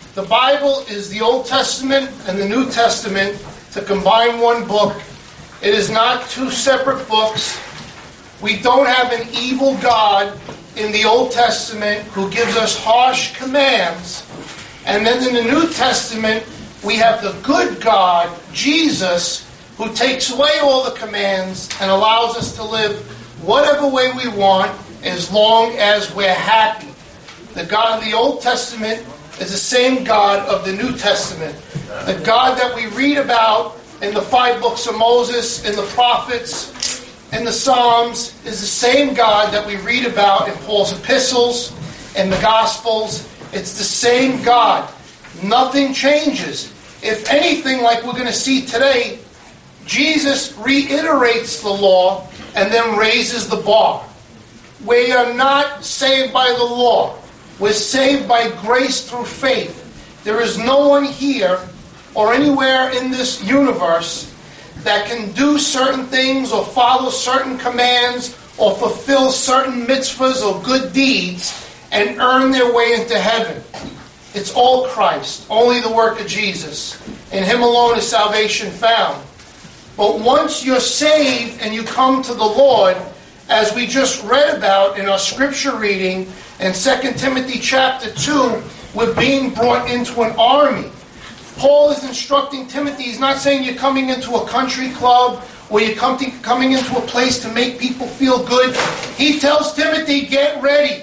The Bible is the Old Testament and the New Testament to combine one book. It is not two separate books. We don't have an evil God in the Old Testament who gives us harsh commands. And then in the New Testament, we have the good God, Jesus, who takes away all the commands and allows us to live whatever way we want as long as we're happy. The God of the Old Testament is the same God of the New Testament. The God that we read about in the 5 books of Moses, in the prophets, in the Psalms, is the same God that we read about in Paul's epistles, in the Gospels. It's the same God. Nothing changes. If anything, like we're going to see today, Jesus reiterates the law and then raises the bar. We are not saved by the law. We're saved by grace through faith. There is no one here or anywhere in this universe that can do certain things or follow certain commands or fulfill certain mitzvahs or good deeds and earn their way into heaven. It's all Christ, only the work of Jesus. In Him alone is salvation found. But once you're saved and you come to the Lord, as we just read about in our scripture reading in 2 Timothy chapter 2, we're being brought into an army. Paul is instructing Timothy. He's not saying you're coming into a country club or you're coming into a place to make people feel good. He tells Timothy, get ready.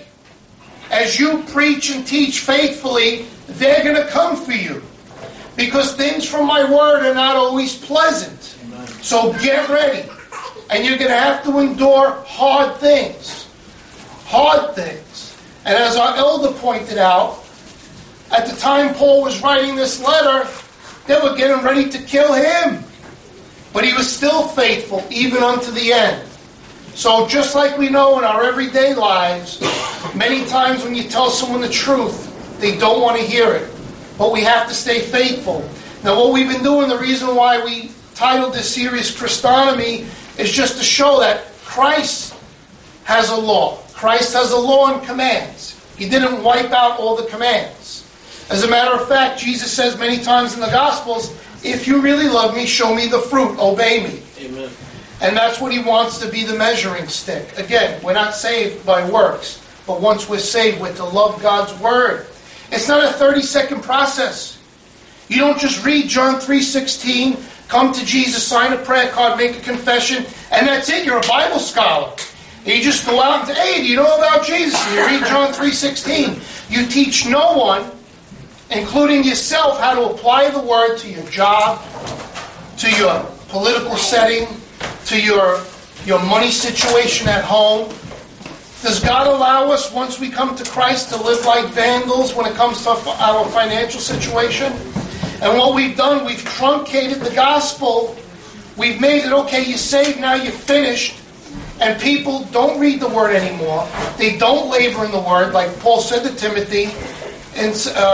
As you preach and teach faithfully, they're going to come for you. Because things from my word are not always pleasant. So get ready. And you're going to have to endure hard things. Hard things. And as our elder pointed out, at the time Paul was writing this letter, they were getting ready to kill him. But he was still faithful, even unto the end. So just like we know in our everyday lives, many times when you tell someone the truth, they don't want to hear it. But we have to stay faithful. Now what we've been doing, the reason why we titled this series Christonomy, is just to show that Christ has a law. Christ has a law and commands. He didn't wipe out all the commands. As a matter of fact, Jesus says many times in the Gospels, if you really love me, show me the fruit, obey me. Amen. And that's what He wants to be the measuring stick. Again, we're not saved by works, but once we're saved, we're to love God's Word. It's not a 30-second process. You don't just read John 3:16, come to Jesus, sign a prayer card, make a confession, and that's it. You're a Bible scholar. And you just go out and say, hey, do you know about Jesus? And you read John 3:16. You teach no one, including yourself, how to apply the Word to your job, to your political setting, to your money situation at home. Does God allow us, once we come to Christ, to live like vandals when it comes to our financial situation? And what we've done, we've truncated the gospel. We've made it, okay, you're saved, now you're finished. And people don't read the Word anymore. They don't labor in the Word, like Paul said to Timothy in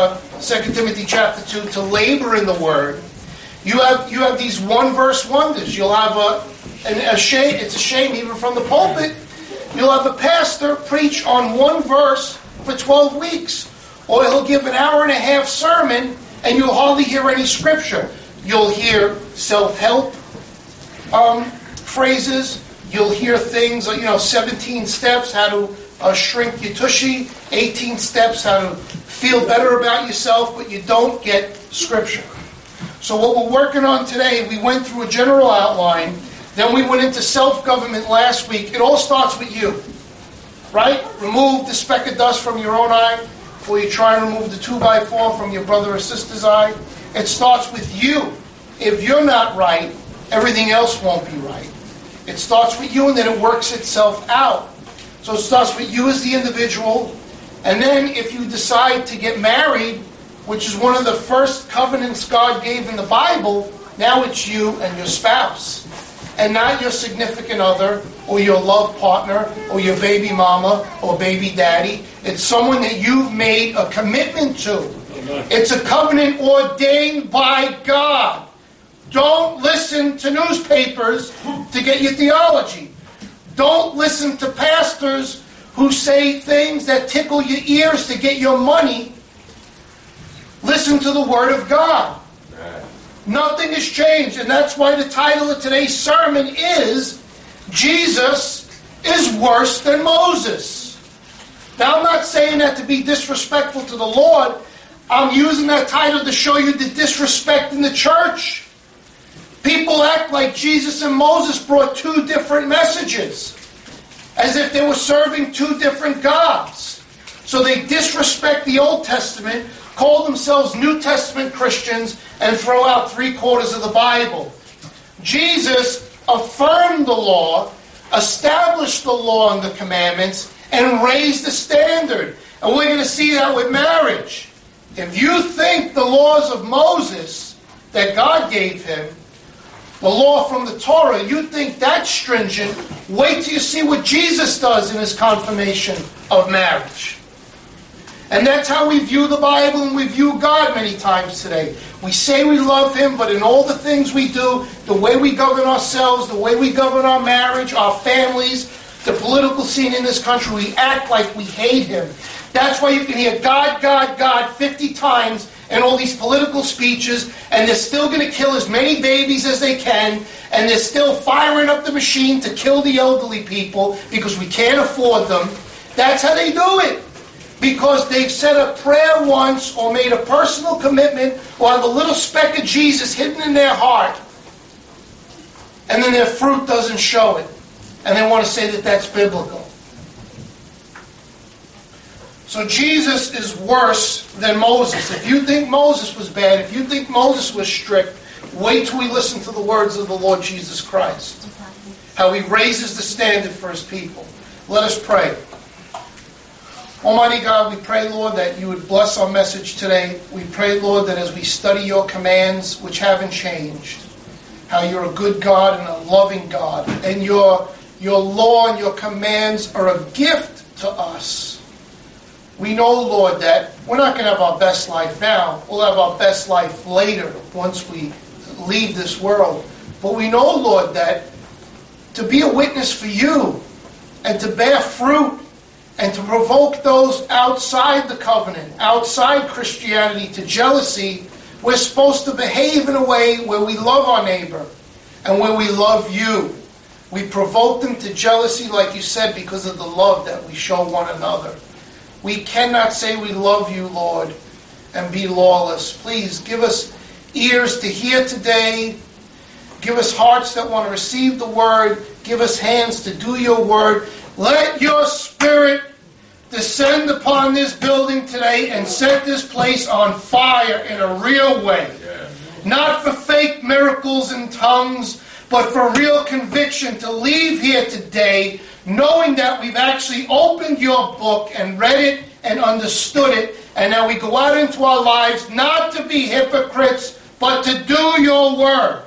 2 Timothy chapter 2, to labor in the Word. You have these one-verse wonders. You'll have a shame. It's a shame even from the pulpit. You'll have a pastor preach on one verse for 12 weeks. Or he'll give an hour-and-a-half sermon and you'll hardly hear any scripture. You'll hear self-help phrases. You'll hear things like, 17 steps, how to shrink your tushy. 18 steps, how to feel better about yourself, but you don't get scripture. So what we're working on today, we went through a general outline. Then we went into self-government last week. It all starts with you, right? Remove the speck of dust from your own eye before you try and remove the 2x4 from your brother or sister's eye. It starts with you. If you're not right, everything else won't be right. It starts with you and then it works itself out. So it starts with you as the individual. And then if you decide to get married, which is one of the first covenants God gave in the Bible, now it's you and your spouse. And not your significant other, or your love partner, or your baby mama, or baby daddy. It's someone that you've made a commitment to. It's a covenant ordained by God. Don't listen to newspapers to get your theology. Don't listen to pastors who say things that tickle your ears to get your money. Listen listen to the Word of God. Nothing has changed, and that's why the title of today's sermon is Jesus is Worse Than Moses. Now, I'm not saying that to be disrespectful to the Lord. I'm using that title to show you the disrespect in the church. People act like Jesus and Moses brought two different messages, as if they were serving two different gods. So they disrespect the Old Testament, call themselves New Testament Christians, and throw out 3/4 of the Bible. Jesus affirmed the law, established the law and the commandments, and raised the standard. And we're going to see that with marriage. If you think the laws of Moses that God gave him, the law from the Torah, you think that's stringent, wait till you see what Jesus does in his confirmation of marriage. And that's how we view the Bible and we view God many times today. We say we love him, but in all the things we do, the way we govern ourselves, the way we govern our marriage, our families, the political scene in this country, we act like we hate him. That's why you can hear God, God, God 50 times in all these political speeches, and they're still going to kill as many babies as they can, and they're still firing up the machine to kill the elderly people because we can't afford them. That's how they do it. Because they've said a prayer once or made a personal commitment or have a little speck of Jesus hidden in their heart, and then their fruit doesn't show it. And they want to say that that's biblical. So Jesus is worse than Moses. If you think Moses was bad, if you think Moses was strict, wait till we listen to the words of the Lord Jesus Christ. How he raises the standard for his people. Let us pray. Almighty God, we pray, Lord, that you would bless our message today. We pray, Lord, that as we study your commands, which haven't changed, how you're a good God and a loving God, and your law and your commands are a gift to us. We know, Lord, that we're not going to have our best life now. We'll have our best life later once we leave this world. But we know, Lord, that to be a witness for you and to bear fruit and to provoke those outside the covenant, outside Christianity to jealousy, we're supposed to behave in a way where we love our neighbor and where we love you. We provoke them to jealousy, like you said, because of the love that we show one another. We cannot say we love you, Lord, and be lawless. Please give us ears to hear today. Give us hearts that want to receive the word. Give us hands to do your word. Let your Spirit descend upon this building today and set this place on fire in a real way. Not for fake miracles and tongues, but for real conviction to leave here today knowing that we've actually opened your book and read it and understood it, and now we go out into our lives not to be hypocrites, but to do your word.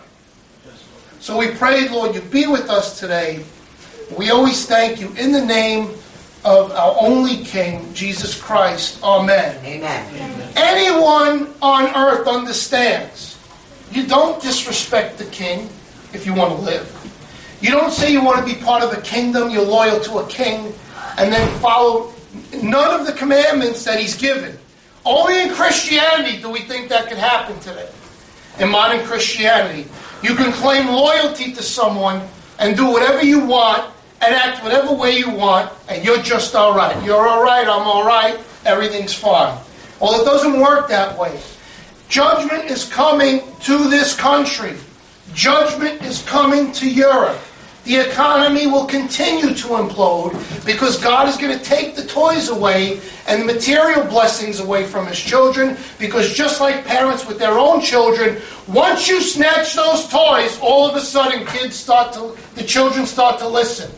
So we pray, Lord, you be with us today. We always thank you in the name of our only King, Jesus Christ. Amen. Amen. Anyone on earth understands. You don't disrespect the king if you want to live. You don't say you want to be part of a kingdom, you're loyal to a king, and then follow none of the commandments that he's given. Only in Christianity do we think that could happen today. In modern Christianity, you can claim loyalty to someone and do whatever you want and act whatever way you want, and you're just all right. You're all right, I'm all right, everything's fine. Well, it doesn't work that way. Judgment is coming to this country. Judgment is coming to Europe. The economy will continue to implode because God is going to take the toys away and the material blessings away from his children, because just like parents with their own children, once you snatch those toys, all of a sudden the children start to listen.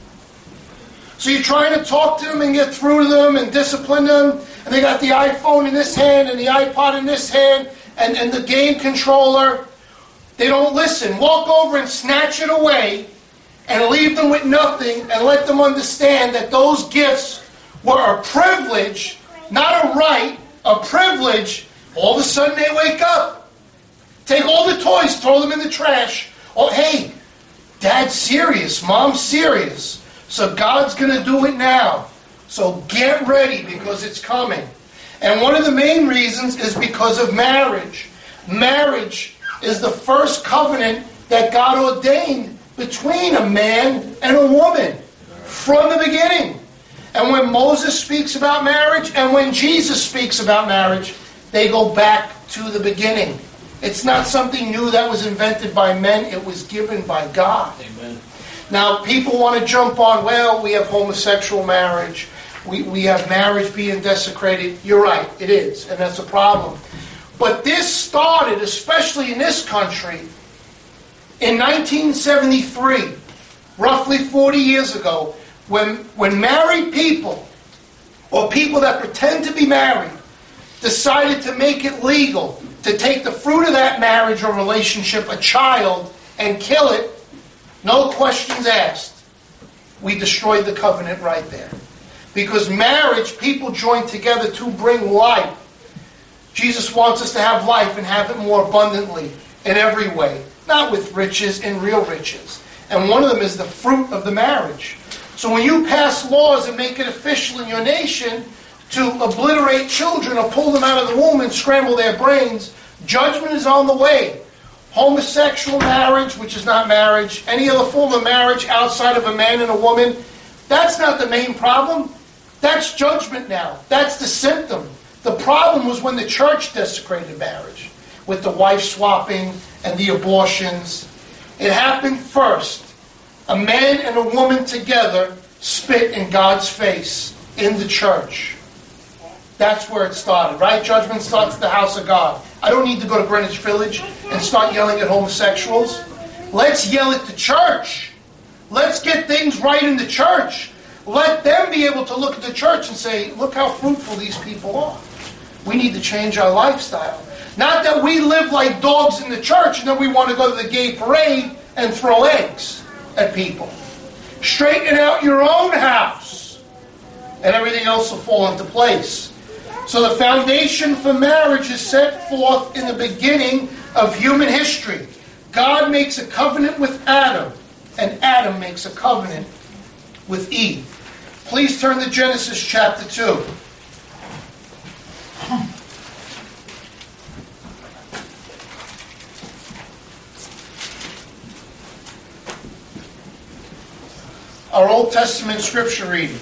So you're trying to talk to them and get through to them and discipline them, and they got the iPhone in this hand and the iPod in this hand and the game controller. They don't listen. Walk over and snatch it away and leave them with nothing, and let them understand that those gifts were a privilege, not a right, a privilege. All of a sudden they wake up. Take all the toys, throw them in the trash. Oh, hey, Dad's serious, Mom's serious. So God's going to do it now. So get ready, because it's coming. And one of the main reasons is because of marriage. Marriage is the first covenant that God ordained between a man and a woman from the beginning. And when Moses speaks about marriage and when Jesus speaks about marriage, they go back to the beginning. It's not something new that was invented by men. It was given by God. Amen. Now, people want to jump on, well, we have homosexual marriage. We have marriage being desecrated. You're right, it is, and that's a problem. But this started, especially in this country, in 1973, roughly 40 years ago, when married people, or people that pretend to be married, decided to make it legal to take the fruit of that marriage or relationship, a child, and kill it, no questions asked. We destroyed the covenant right there. Because marriage, people join together to bring life. Jesus wants us to have life and have it more abundantly in every way. Not with riches, in real riches. And one of them is the fruit of the marriage. So when you pass laws and make it official in your nation to obliterate children or pull them out of the womb and scramble their brains, judgment is on the way. Homosexual marriage, which is not marriage, any other form of marriage outside of a man and a woman, that's not the main problem. That's judgment now. That's the symptom. The problem was when the church desecrated marriage with the wife swapping and the abortions. It happened first. A man and a woman together spit in God's face in the church. That's where it started, right? Judgment starts at the house of God. I don't need to go to Greenwich Village and start yelling at homosexuals. Let's yell at the church. Let's get things right in the church. Let them be able to look at the church and say, look how fruitful these people are. We need to change our lifestyle. Not that we live like dogs in the church and then we want to go to the gay parade and throw eggs at people. Straighten out your own house and everything else will fall into place. So the foundation for marriage is set forth in the beginning of human history. God makes a covenant with Adam, and Adam makes a covenant with Eve. Please turn to Genesis chapter 2. Our Old Testament scripture reading.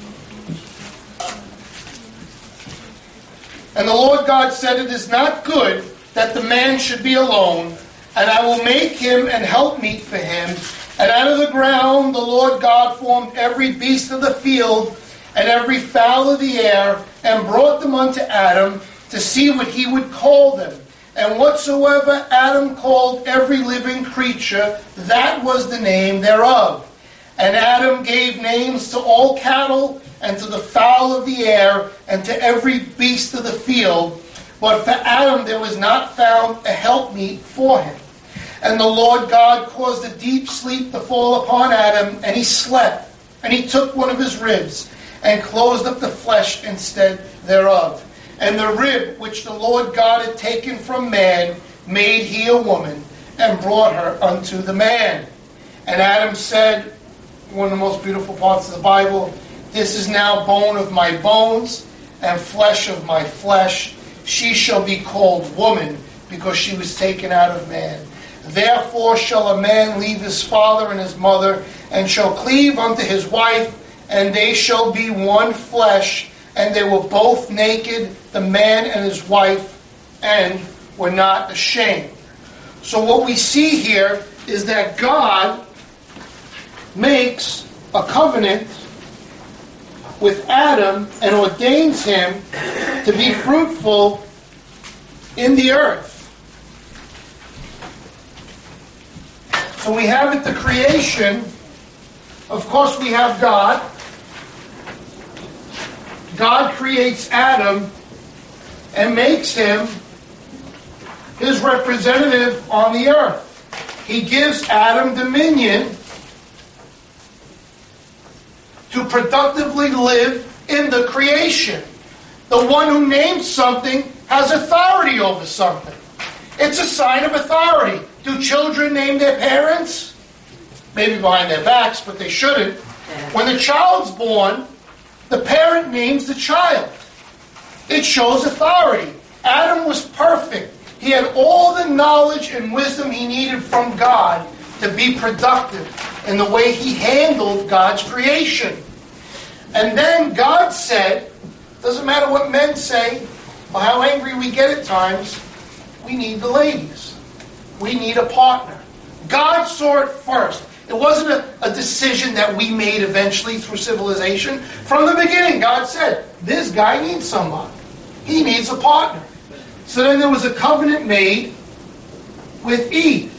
And the Lord God said, it is not good that the man should be alone, and I will make him an helpmeet for him. And out of the ground the Lord God formed every beast of the field and every fowl of the air, and brought them unto Adam to see what he would call them. And whatsoever Adam called every living creature, that was the name thereof. And Adam gave names to all cattle, and to the fowl of the air, and to every beast of the field. But for Adam there was not found a helpmeet for him. And the Lord God caused a deep sleep to fall upon Adam, and he slept. And he took one of his ribs, and closed up the flesh instead thereof. And the rib which the Lord God had taken from man, made he a woman, and brought her unto the man. And Adam said, one of the most beautiful parts of the Bible, this is now bone of my bones, and flesh of my flesh. She shall be called woman, because she was taken out of man. Therefore shall a man leave his father and his mother, and shall cleave unto his wife, and they shall be one flesh. And they were both naked, the man and his wife, and were not ashamed. So what we see here is that God makes a covenant with Adam and ordains him to be fruitful in the earth. So we have at the creation, of course we have God. God creates Adam and makes him his representative on the earth. He gives Adam dominion to productively live in the creation. The one who names something has authority over something. It's a sign of authority. Do children name their parents? Maybe behind their backs, but they shouldn't. When the child's born, the parent names the child. It shows authority. Adam was perfect. He had all the knowledge and wisdom he needed from God to be productive in the way he handled God's creation. And then God said, doesn't matter what men say or how angry we get at times, we need the ladies. We need a partner. God saw it first. It wasn't a decision that we made eventually through civilization. From the beginning, God said, this guy needs someone. He needs a partner. So then there was a covenant made with Eve.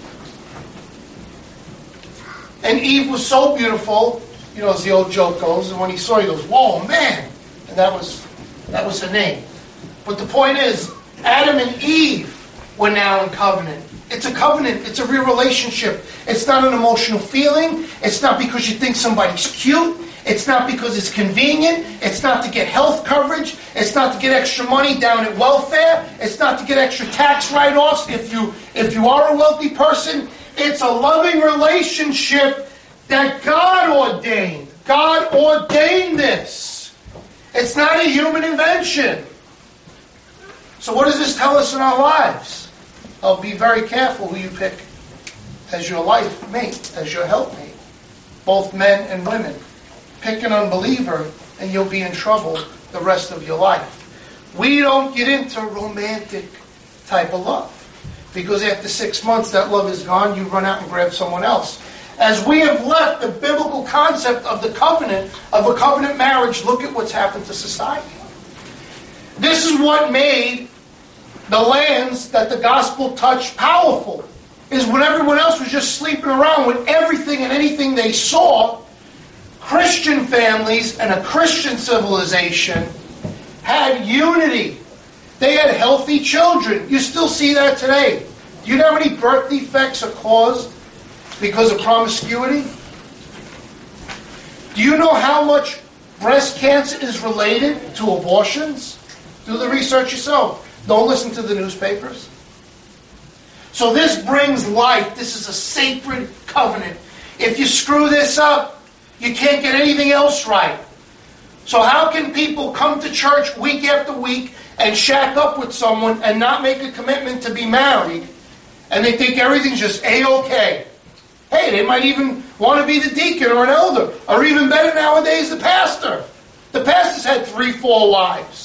And Eve was so beautiful, as the old joke goes, and when he saw her, he goes, whoa, man! And that was her name. But the point is, Adam and Eve were now in covenant. It's a covenant. It's a real relationship. It's not an emotional feeling. It's not because you think somebody's cute. It's not because it's convenient. It's not to get health coverage. It's not to get extra money down at welfare. It's not to get extra tax write-offs if you are a wealthy person. It's a loving relationship that God ordained. God ordained this. It's not a human invention. So what does this tell us in our lives? Be very careful who you pick as your life mate, as your helpmate. Both men and women. Pick an unbeliever and you'll be in trouble the rest of your life. We don't get into romantic type of love. Because after 6 months that love is gone, you run out and grab someone else. As we have left the biblical concept of the covenant, of a covenant marriage, look at what's happened to society. This is what made the lands that the gospel touched powerful. Is when everyone else was just sleeping around with everything and anything they saw, Christian families and a Christian civilization had unity. They had healthy children. You still see that today. Do you know how many birth defects are caused because of promiscuity? Do you know how much breast cancer is related to abortions? Do the research yourself. Don't listen to the newspapers. So this brings life. This is a sacred covenant. If you screw this up, you can't get anything else right. So how can people come to church week after week and shack up with someone and not make a commitment to be married, and they think everything's just A-okay? Hey, they might even want to be the deacon or an elder, or even better nowadays, the pastor. The pastor's had 3-4 wives.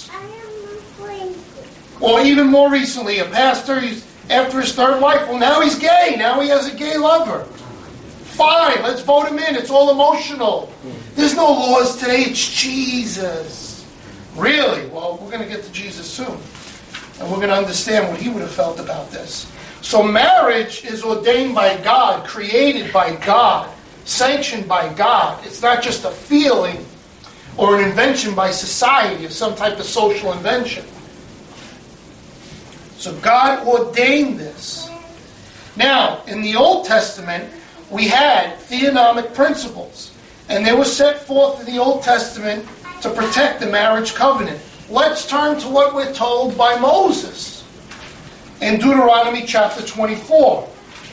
Or even more recently, a pastor, after his third wife, well, now he's gay. Now he has a gay lover. Fine, let's vote him in. It's all emotional. There's no laws today. It's Jesus. Really? Well, we're going to get to Jesus soon. And we're going to understand what he would have felt about this. So marriage is ordained by God, created by God, sanctioned by God. It's not just a feeling or an invention by society or some type of social invention. So God ordained this. Now, in the Old Testament, we had theonomic principles. And they were set forth in the Old Testament to protect the marriage covenant. Let's turn to what we're told by Moses in Deuteronomy chapter 24.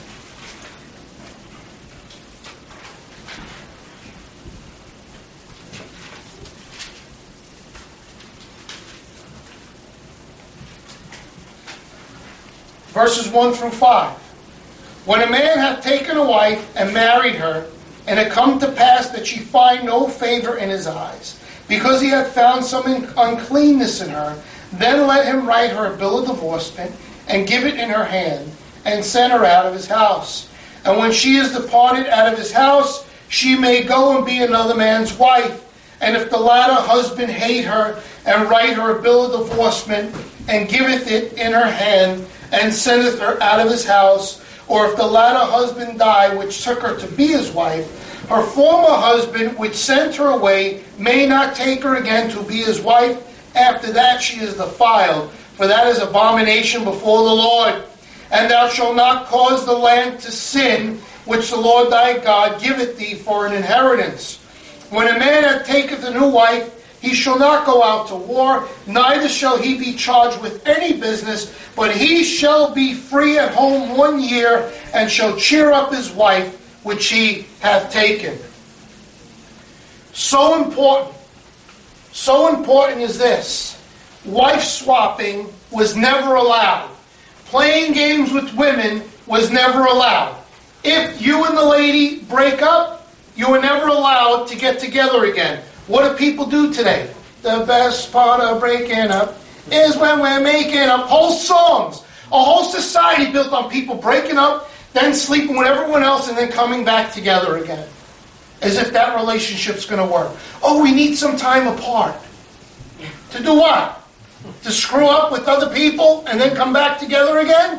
Verses 1 through 5. When a man hath taken a wife and married her, and it come to pass that she find no favor in his eyes, because he hath found some uncleanness in her, then let him write her a bill of divorcement, and give it in her hand, and send her out of his house. And when she is departed out of his house, she may go and be another man's wife. And if the latter husband hate her, and write her a bill of divorcement, and giveth it in her hand, and sendeth her out of his house, or if the latter husband die, which took her to be his wife, her former husband, which sent her away, may not take her again to be his wife. After that she is defiled, for that is abomination before the Lord. And thou shalt not cause the land to sin, which the Lord thy God giveth thee for an inheritance. When a man hath taketh a new wife, he shall not go out to war, neither shall he be charged with any business, but he shall be free at home 1 year, and shall cheer up his wife, which he hath taken. So important is this. wife swapping was never allowed. Playing games with women was never allowed. If you and the lady break up, you are never allowed to get together again. What do people do today? The best part of breaking up is when we're making up. Whole songs, a whole society built on people breaking up, then sleeping with everyone else, and then coming back together again. As if that relationship's going to work. Oh, we need some time apart. To do what? To screw up with other people and then come back together again?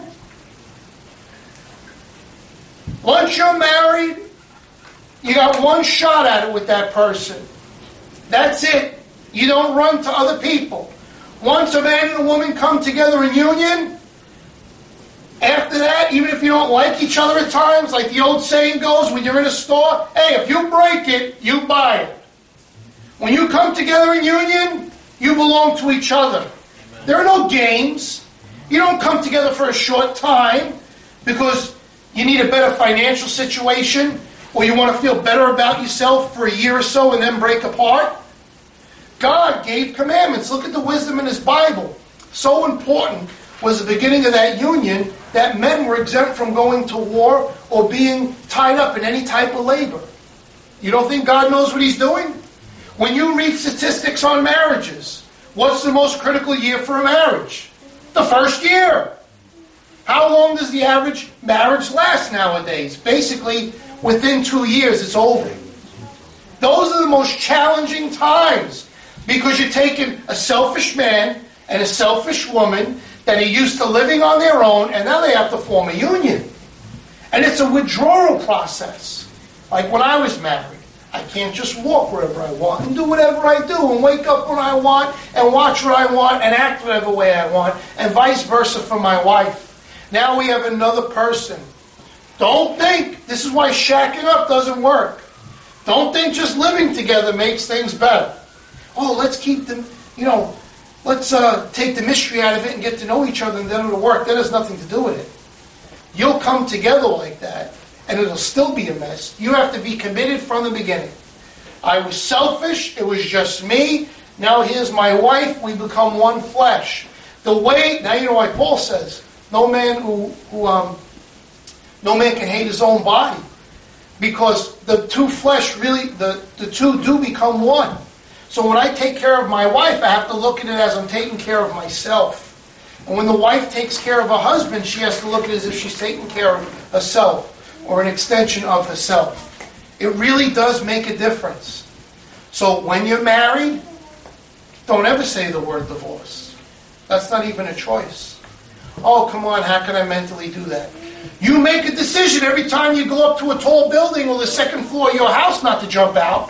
Once you're married, you got one shot at it with that person. That's it. You don't run to other people. Once a man and a woman come together in union, after that, even if you don't like each other at times, like the old saying goes, when you're in a store, hey, if you break it, you buy it. When you come together in union, you belong to each other. Amen. There are no games. You don't come together for a short time because you need a better financial situation or you want to feel better about yourself for a year or so and then break apart. God gave commandments. Look at the wisdom in His Bible. So important was the beginning of that union that men were exempt from going to war or being tied up in any type of labor. You don't think God knows what He's doing? When you read statistics on marriages, what's the most critical year for a marriage? The first year. How long does the average marriage last nowadays? Basically, within 2 years, it's over. Those are the most challenging times because you're taking a selfish man and a selfish woman that are used to living on their own, and now they have to form a union. And it's a withdrawal process. Like when I was married, I can't just walk wherever I want and do whatever I do and wake up when I want and watch what I want and act whatever way I want, and vice versa for my wife. Now we have another person. Don't think, this is why shacking up doesn't work. Don't think just living together makes things better. Oh, let's keep them, let's take the mystery out of it and get to know each other and then it'll work. That has nothing to do with it. You'll come together like that and it'll still be a mess. You have to be committed from the beginning. I was selfish. It was just me. Now here's my wife. We become one flesh. Now you know why Paul says, no man can hate his own body. Because the two flesh really, the two do become one. So when I take care of my wife, I have to look at it as I'm taking care of myself. And when the wife takes care of her husband, she has to look at it as if she's taking care of herself or an extension of herself. It really does make a difference. So when you're married, don't ever say the word divorce. That's not even a choice. Oh, come on, how can I mentally do that? You make a decision every time you go up to a tall building or the second floor of your house not to jump out.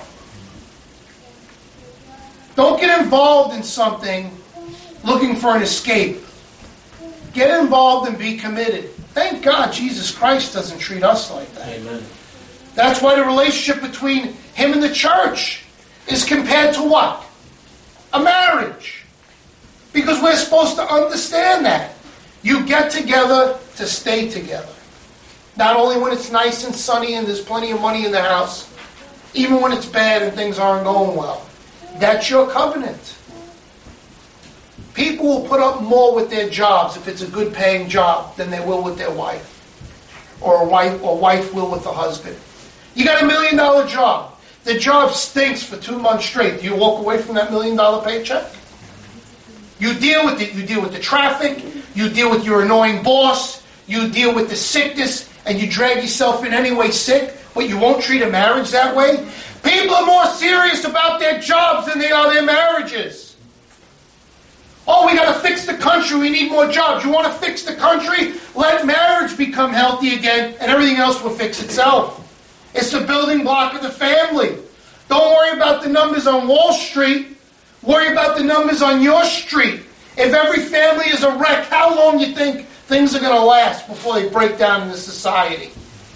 Don't get involved in something looking for an escape. Get involved and be committed. Thank God Jesus Christ doesn't treat us like that. Amen. That's why the relationship between Him and the church is compared to what? A marriage. Because we're supposed to understand that. You get together to stay together. Not only when it's nice and sunny and there's plenty of money in the house, even when it's bad and things aren't going well. That's your covenant. People will put up more with their jobs if it's a good paying job than they will with their wife. Or wife will with the husband. You got $1 million job. The job stinks for 2 months straight. Do you walk away from that $1 million paycheck? You deal with it. You deal with the traffic. You deal with your annoying boss. You deal with the sickness and you drag yourself in any way sick, but you won't treat a marriage that way. People are more serious about their jobs than they are their marriages. Oh, we got to fix the country. We need more jobs. You want to fix the country? Let marriage become healthy again, and everything else will fix itself. It's the building block of the family. Don't worry about the numbers on Wall Street. Worry about the numbers on your street. If every family is a wreck, how long do you think things are going to last before they break down in the society?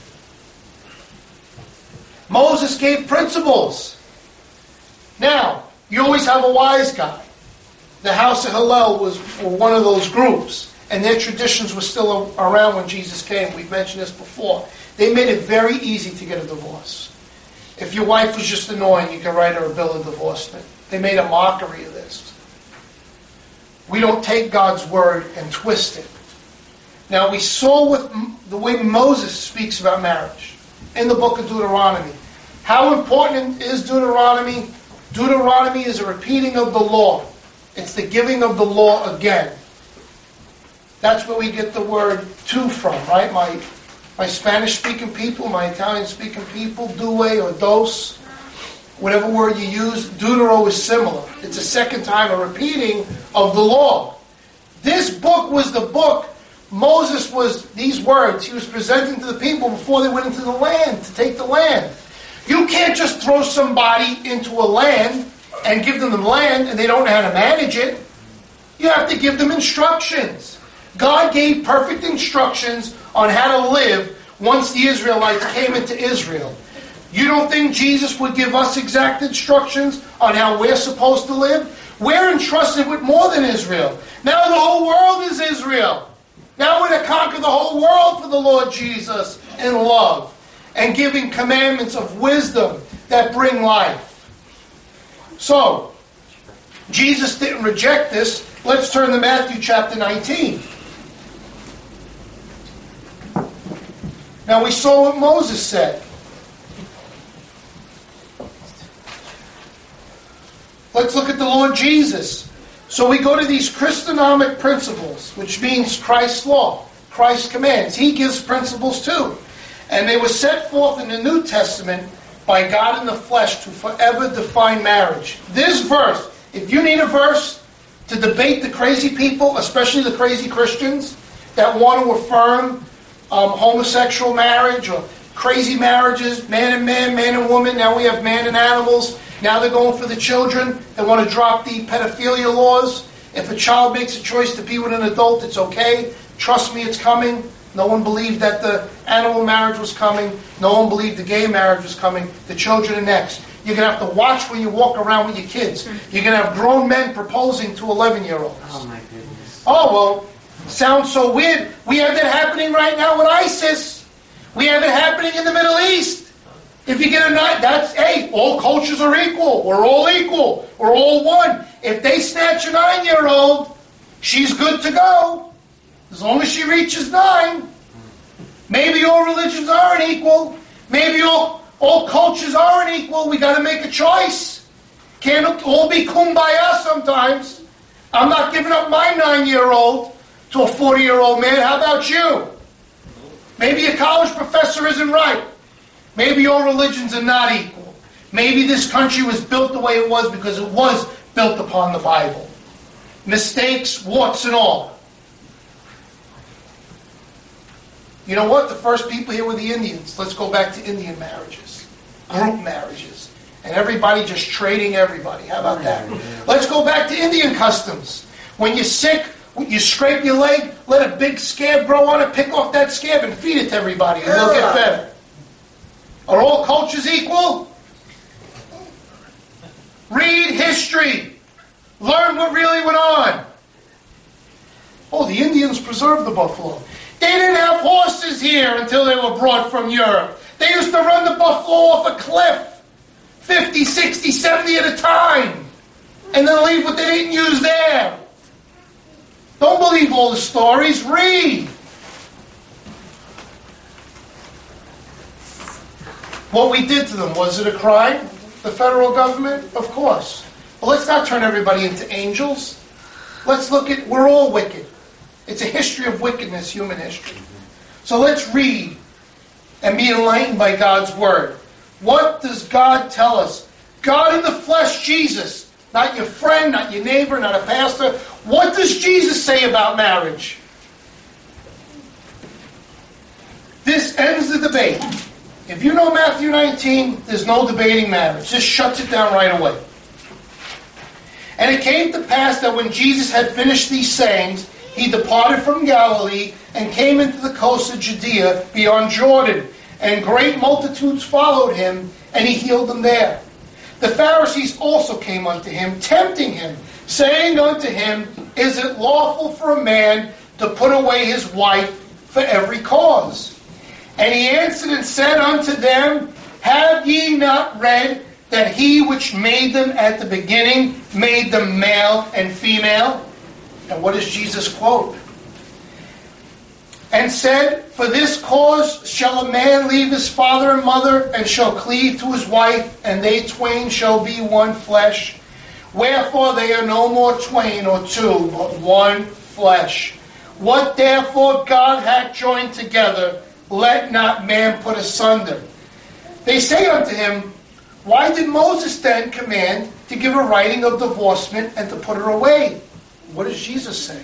Moses gave principles. Now, you always have a wise guy. The house of Hillel was one of those groups, and their traditions were still around when Jesus came. We've mentioned this before. They made it very easy to get a divorce. If your wife was just annoying, you can write her a bill of divorcement. They made a mockery of this. We don't take God's word and twist it. Now, we saw with the way Moses speaks about marriage in the book of Deuteronomy. How important is Deuteronomy? Deuteronomy is a repeating of the law. It's the giving of the law again. That's where we get the word "to" from, right? My Spanish-speaking people, my Italian-speaking people, "due" or "dos," whatever word you use, Deutero is similar. It's a second time a repeating of the law. This book was the book. Moses was these words he was presenting to the people before they went into the land, to take the land. You can't just throw somebody into a land and give them the land and they don't know how to manage it. You have to give them instructions. God gave perfect instructions on how to live once the Israelites came into Israel. You don't think Jesus would give us exact instructions on how we're supposed to live? We're entrusted with more than Israel. Now the whole world is Israel. Now we're to conquer the whole world for the Lord Jesus in love and giving commandments of wisdom that bring life. So, Jesus didn't reject this. Let's turn to Matthew chapter 19. Now we saw what Moses said. Let's look at the Lord Jesus. So we go to these Christonomic principles, which means Christ's law, Christ's commands. He gives principles too. And they were set forth in the New Testament by God in the flesh to forever define marriage. This verse, if you need a verse to debate the crazy people, especially the crazy Christians that want to affirm homosexual marriage or crazy marriages, man and man, man and woman, now we have man and animals. Now they're going for the children. They want to drop the pedophilia laws. If a child makes a choice to be with an adult, it's okay. Trust me, it's coming. No one believed that the animal marriage was coming. No one believed the gay marriage was coming. The children are next. You're going to have to watch when you walk around with your kids. You're going to have grown men proposing to 11-year-olds. Oh, my goodness. Oh, well, sounds so weird. We have it happening right now with ISIS. We have it happening in the Middle East. If you get a night, that's, hey, all cultures are equal. We're all equal. We're all one. If they snatch a 9-year-old, she's good to go. As long as she reaches 9. Maybe all religions aren't equal. Maybe all cultures aren't equal. We got to make a choice. Can't all be kumbaya sometimes. I'm not giving up my 9-year-old to a 40-year-old man. How about you? Maybe a college professor isn't right. Maybe all religions are not equal. Maybe this country was built the way it was because it was built upon the Bible. Mistakes, warts and all. You know what? The first people here were the Indians. Let's go back to Indian marriages. Group marriages. And everybody just trading everybody. How about that? Let's go back to Indian customs. When you're sick, you scrape your leg, let a big scab grow on it, pick off that scab and feed it to everybody and they'll get better. Are all cultures equal? Read history. Learn what really went on. Oh, the Indians preserved the buffalo. They didn't have horses here until they were brought from Europe. They used to run the buffalo off a cliff, 50, 60, 70 at a time, and then leave what they didn't use there. Don't believe all the stories. Read. What we did to them, was it a crime? The federal government? Of course. But let's not turn everybody into angels. Let's look at, we're all wicked. It's a history of wickedness, human history. So let's read and be enlightened by God's word. What does God tell us? God in the flesh, Jesus. Not your friend, not your neighbor, not a pastor. What does Jesus say about marriage? This ends the debate. If you know Matthew 19, there's no debating marriage. Just shuts it down right away. And it came to pass that when Jesus had finished these sayings, he departed from Galilee and came into the coast of Judea beyond Jordan. And great multitudes followed him, and he healed them there. The Pharisees also came unto him, tempting him, saying unto him, Is it lawful for a man to put away his wife for every cause? And he answered and said unto them, Have ye not read that he which made them at the beginning made them male and female? And what does Jesus quote? And said, for this cause shall a man leave his father and mother, and shall cleave to his wife, and they twain shall be one flesh. Wherefore they are no more twain or two, but one flesh. What therefore God hath joined together, let not man put asunder. They say unto him, why did Moses then command to give a writing of divorcement and to put her away? What does Jesus say?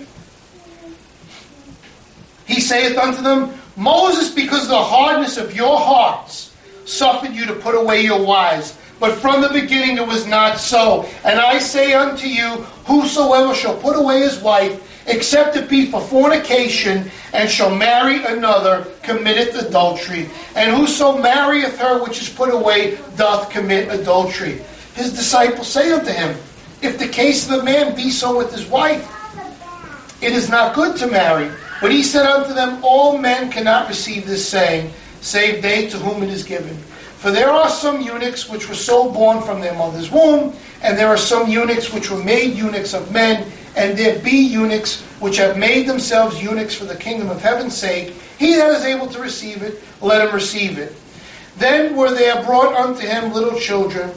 He saith unto them, Moses, because of the hardness of your hearts, suffered you to put away your wives. But from the beginning it was not so. And I say unto you, whosoever shall put away his wife, except it be for fornication, and shall marry another, committeth adultery. And whoso marrieth her which is put away, doth commit adultery. His disciples say unto him, if the case of the man be so with his wife, it is not good to marry. But he said unto them, all men cannot receive this saying, save they to whom it is given. For there are some eunuchs which were so born from their mother's womb, and there are some eunuchs which were made eunuchs of men, and there be eunuchs which have made themselves eunuchs for the kingdom of heaven's sake. He that is able to receive it, let him receive it. Then were there brought unto him little children.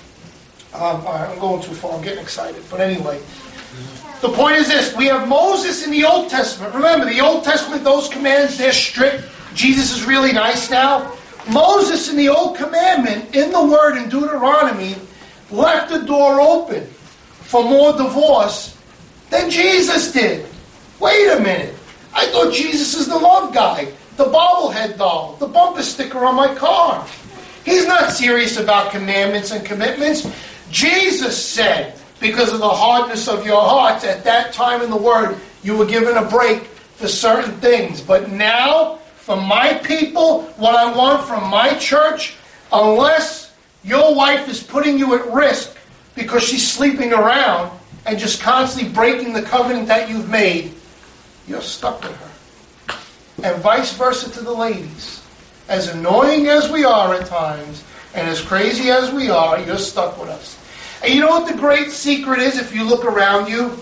I'm going too far, I'm getting excited. But anyway, the point is this. We have Moses in the Old Testament. Remember, the Old Testament, those commands, they're strict. Jesus is really nice now. Moses in the Old Commandment, in the Word in Deuteronomy, left the door open for more divorce than Jesus did. Wait a minute. I thought Jesus is the love guy, the bobblehead doll, the bumper sticker on my car. He's not serious about commandments and commitments. Jesus said, because of the hardness of your hearts, at that time in the Word, you were given a break for certain things. But now, from my people, what I want from my church, unless your wife is putting you at risk because she's sleeping around and just constantly breaking the covenant that you've made, you're stuck with her. And vice versa to the ladies. As annoying as we are at times, and as crazy as we are, you're stuck with us. And you know what the great secret is if you look around you?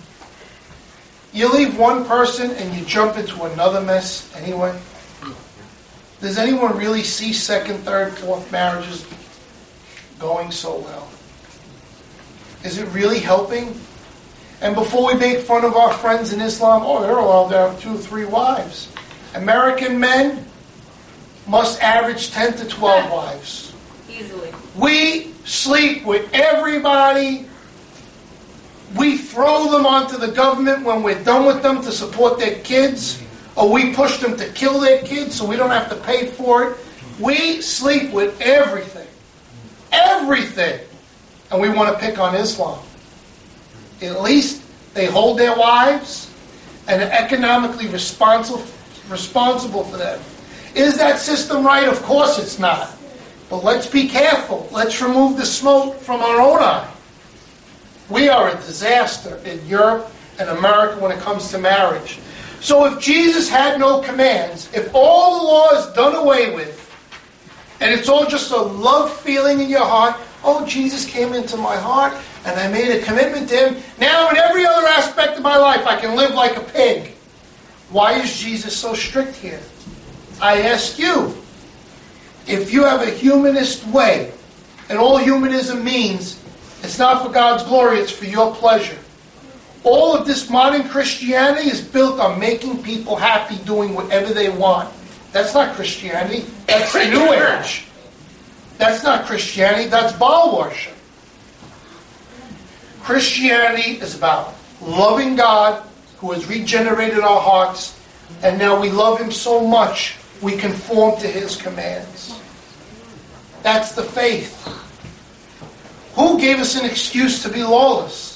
You leave one person and you jump into another mess anyway. Does anyone really see second, third, fourth marriages going so well? Is it really helping? And before we make fun of our friends in Islam, they're allowed to have 2 or 3 wives. American men must average 10 to 12 wives. Easily. We sleep with everybody. We throw them onto the government when we're done with them to support their kids. Or we push them to kill their kids so we don't have to pay for it. We sleep with everything. Everything. And we want to pick on Islam. At least they hold their wives and are economically responsible for them. Is that system right? Of course it's not. But let's be careful. Let's remove the smoke from our own eye. We are a disaster in Europe and America when it comes to marriage. So if Jesus had no commands, if all the law is done away with, and it's all just a love feeling in your heart, Jesus came into my heart and I made a commitment to Him. Now in every other aspect of my life I can live like a pig. Why is Jesus so strict here? I ask you, if you have a humanist way, and all humanism means, it's not for God's glory, it's for your pleasure. All of this modern Christianity is built on making people happy doing whatever they want. That's not Christianity. That's New Age. That's not Christianity. That's Baal worship. Christianity is about loving God who has regenerated our hearts, and now we love Him so much we conform to His commands. That's the faith. Who gave us an excuse to be lawless?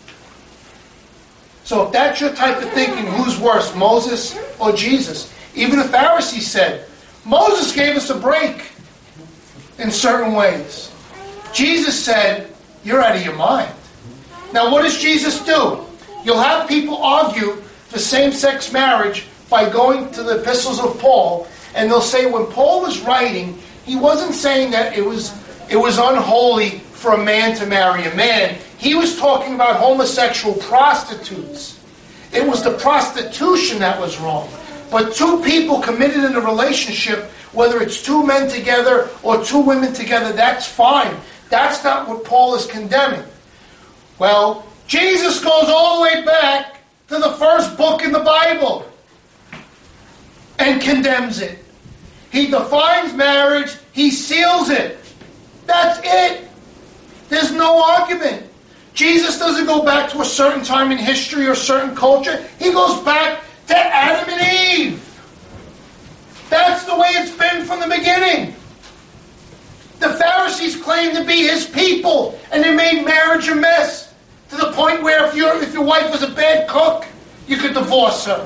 So if that's your type of thinking, who's worse, Moses or Jesus? Even the Pharisees said, Moses gave us a break in certain ways. Jesus said, you're out of your mind. Now what does Jesus do? You'll have people argue for same-sex marriage by going to the epistles of Paul, and they'll say when Paul was writing, he wasn't saying that it was unholy for a man to marry a man. He was talking about homosexual prostitutes. It was the prostitution that was wrong. But two people committed in a relationship, whether it's two men together or two women together, that's fine. That's not what Paul is condemning. Well, Jesus goes all the way back to the first book in the Bible and condemns it. He defines marriage. He seals it. That's it. There's no argument. Jesus doesn't go back to a certain time in history or a certain culture. He goes back to Adam and Eve. That's the way it's been from the beginning. The Pharisees claimed to be his people, and they made marriage a mess to the point where if your wife was a bad cook, you could divorce her.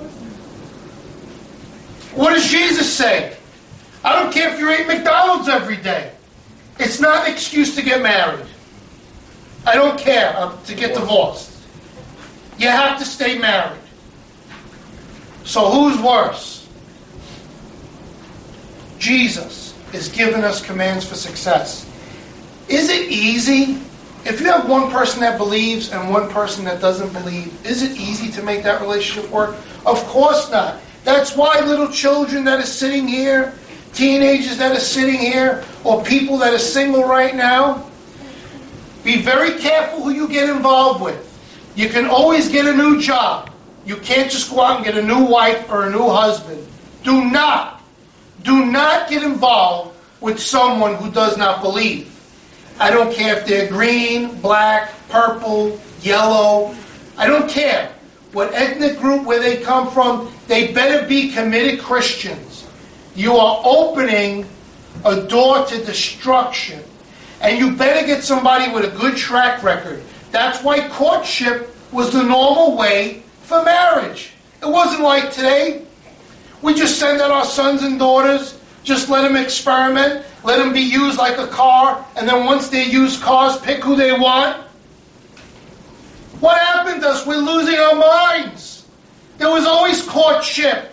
What does Jesus say? I don't care if you eat McDonald's every day. It's not an excuse to get married. I don't care to get divorced. You have to stay married. So who's worse? Jesus is giving us commands for success. Is it easy? If you have one person that believes and one person that doesn't believe, is it easy to make that relationship work? Of course not. That's why little children that are sitting here, teenagers that are sitting here, or people that are single right now, be very careful who you get involved with. You can always get a new job. You can't just go out and get a new wife or a new husband. Do not get involved with someone who does not believe. I don't care if they're green, black, purple, yellow. I don't care what ethnic group, where they come from. They better be committed Christians. You are opening a door to destruction. And you better get somebody with a good track record. That's why courtship was the normal way for marriage. It wasn't like today. We just send out our sons and daughters, just let them experiment, let them be used like a car, and then once they use cars, pick who they want. What happened to us? We're losing our minds. There was always courtship.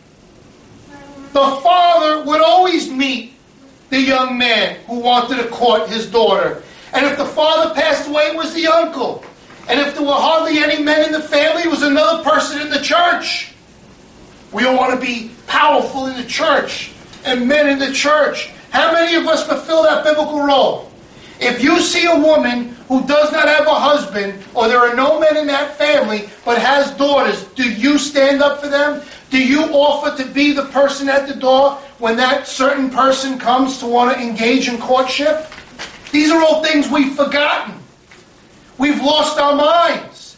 The father would always meet the young man who wanted to court his daughter. And if the father passed away, it was the uncle. And if there were hardly any men in the family, it was another person in the church. We all want to be powerful in the church and men in the church. How many of us fulfill that biblical role? If you see a woman who does not have a husband, or there are no men in that family, but has daughters, do you stand up for them? Do you offer to be the person at the door when that certain person comes to want to engage in courtship? These are all things we've forgotten. We've lost our minds.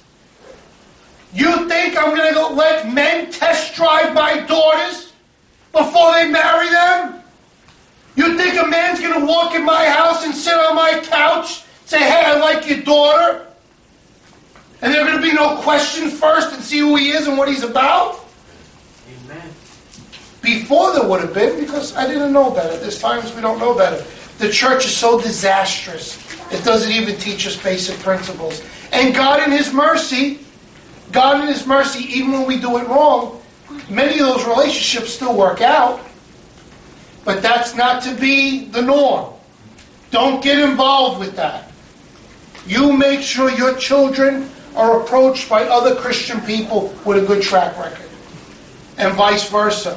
You think I'm going to let men test drive my daughters before they marry them? You think a man's going to walk in my house and sit on my couch, say, hey, I like your daughter? And there are going to be no questions first and see who he is and what he's about? Amen. Before there would have been, because I didn't know better. There's times we don't know better. The church is so disastrous. It doesn't even teach us basic principles. And God in His mercy, even when we do it wrong, many of those relationships still work out. But that's not to be the norm. Don't get involved with that. You make sure your children are approached by other Christian people with a good track record. And vice versa.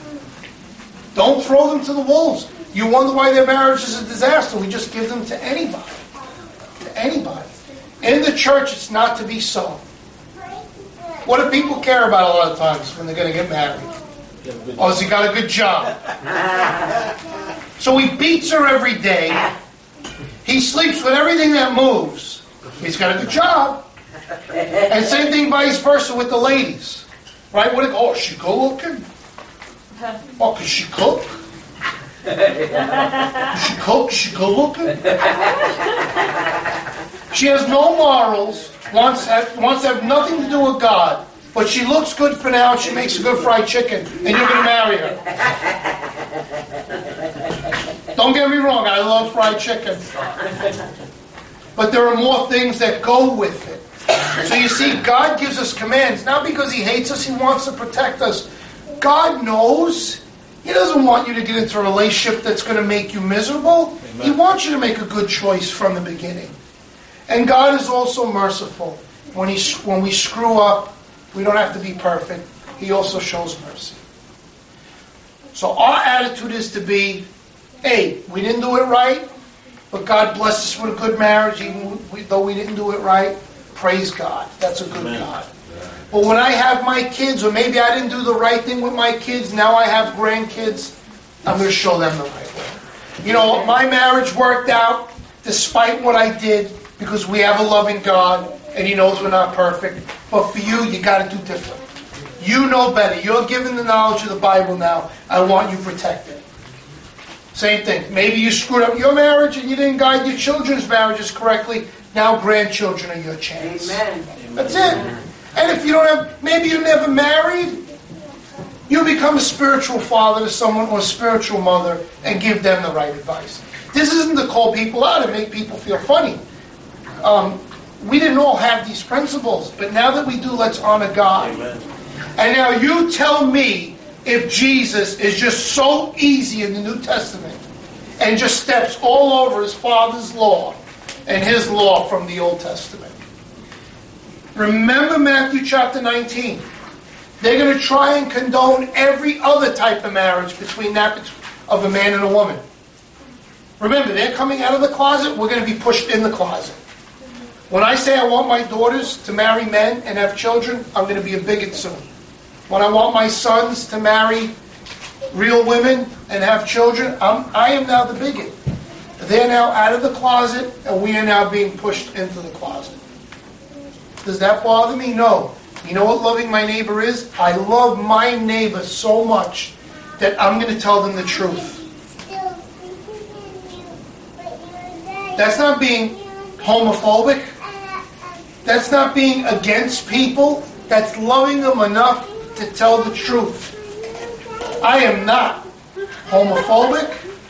Don't throw them to the wolves. You wonder why their marriage is a disaster. We just give them to anybody. To anybody. In the church, it's not to be so. What do people care about a lot of times when they're going to get married? Oh, has he got a good job? So he beats her every day. He sleeps with everything that moves. He's got a good job. And same thing vice versa with the ladies. Right? Oh, is she good looking? Oh, can she cook? Can she cook? Is she good looking? She has no morals, wants to have nothing to do with God. But she looks good for now, and she makes a good fried chicken, and you're going to marry her. Don't get me wrong, I love fried chicken. But there are more things that go with it. So you see, God gives us commands, not because He hates us, He wants to protect us. God knows. He doesn't want you to get into a relationship that's going to make you miserable. Amen. He wants you to make a good choice from the beginning. And God is also merciful. When we screw up, We don't have to be perfect. He also shows mercy. So our attitude is to be, hey, we didn't do it right, but God blessed us with a good marriage, even though we didn't do it right. Praise God. That's a good God. But when I have my kids, or maybe I didn't do the right thing with my kids, now I have grandkids, I'm going to show them the right way. You know, my marriage worked out despite what I did, because we have a loving God, and He knows we're not perfect. But for you, you got to do different. You know better. You're given the knowledge of the Bible now. I want you protected. Same thing. Maybe you screwed up your marriage and you didn't guide your children's marriages correctly. Now grandchildren are your chance. Amen. That's it. And if you don't have, maybe you're never married, you become a spiritual father to someone or a spiritual mother and give them the right advice. This isn't to call people out and make people feel funny. We didn't all have these principles, but now that we do, let's honor God. Amen. And now you tell me if Jesus is just so easy in the New Testament and just steps all over His Father's law and His law from the Old Testament. Remember Matthew chapter 19. They're going to try and condone every other type of marriage between that of a man and a woman. Remember, they're coming out of the closet. We're going to be pushed in the closet. When I say I want my daughters to marry men and have children, I'm going to be a bigot soon. When I want my sons to marry real women and have children, I am now the bigot. They're now out of the closet, and we are now being pushed into the closet. Does that bother me? No. You know what loving my neighbor is? I love my neighbor so much that I'm going to tell them the truth. That's not being homophobic. That's not being against people. That's loving them enough to tell the truth. I am not homophobic.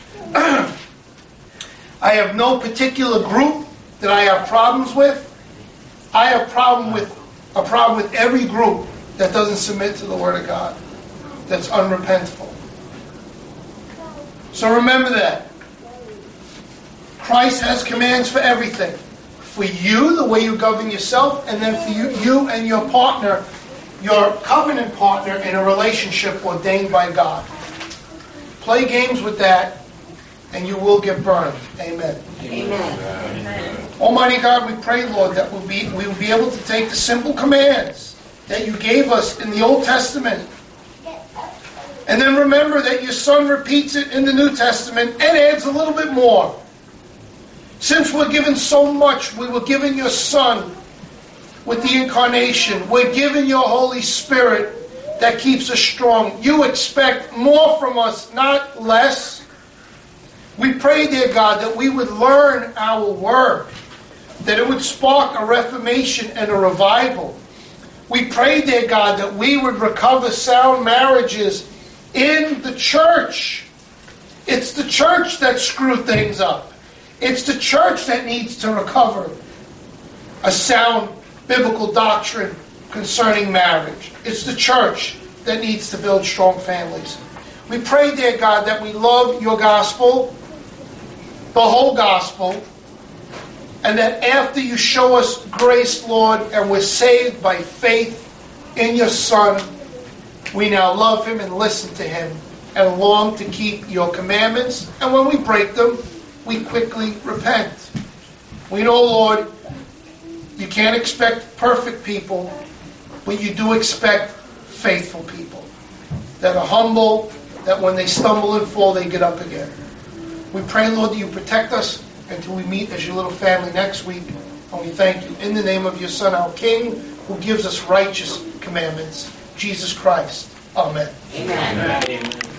I have no particular group that I have problems with. I have a problem with every group that doesn't submit to the Word of God, that's unrepentful. So remember that. Christ has commands for everything. For you, the way you govern yourself, and then for you and your partner, your covenant partner in a relationship ordained by God. Play games with that, and you will get burned. Amen. Amen. Almighty God, we pray, Lord, that we will be able to take the simple commands that you gave us in the Old Testament, and then remember that your Son repeats it in the New Testament and adds a little bit more. Since we're given so much, we were given your Son with the incarnation. We're given your Holy Spirit that keeps us strong. You expect more from us, not less. We pray, dear God, that we would learn our word, that it would spark a reformation and a revival. We pray, dear God, that we would recover sound marriages in the church. It's the church that screwed things up. It's the church that needs to recover a sound biblical doctrine concerning marriage. It's the church that needs to build strong families. We pray, dear God, that we love your gospel, the whole gospel, and that after you show us grace, Lord, and we're saved by faith in your Son, we now love Him and listen to Him and long to keep your commandments. And when we break them, we quickly repent. We know, Lord, you can't expect perfect people, but you do expect faithful people that are humble, that when they stumble and fall, they get up again. We pray, Lord, that you protect us until we meet as your little family next week. And we thank you in the name of your Son, our King, who gives us righteous commandments, Jesus Christ. Amen. Amen. Amen.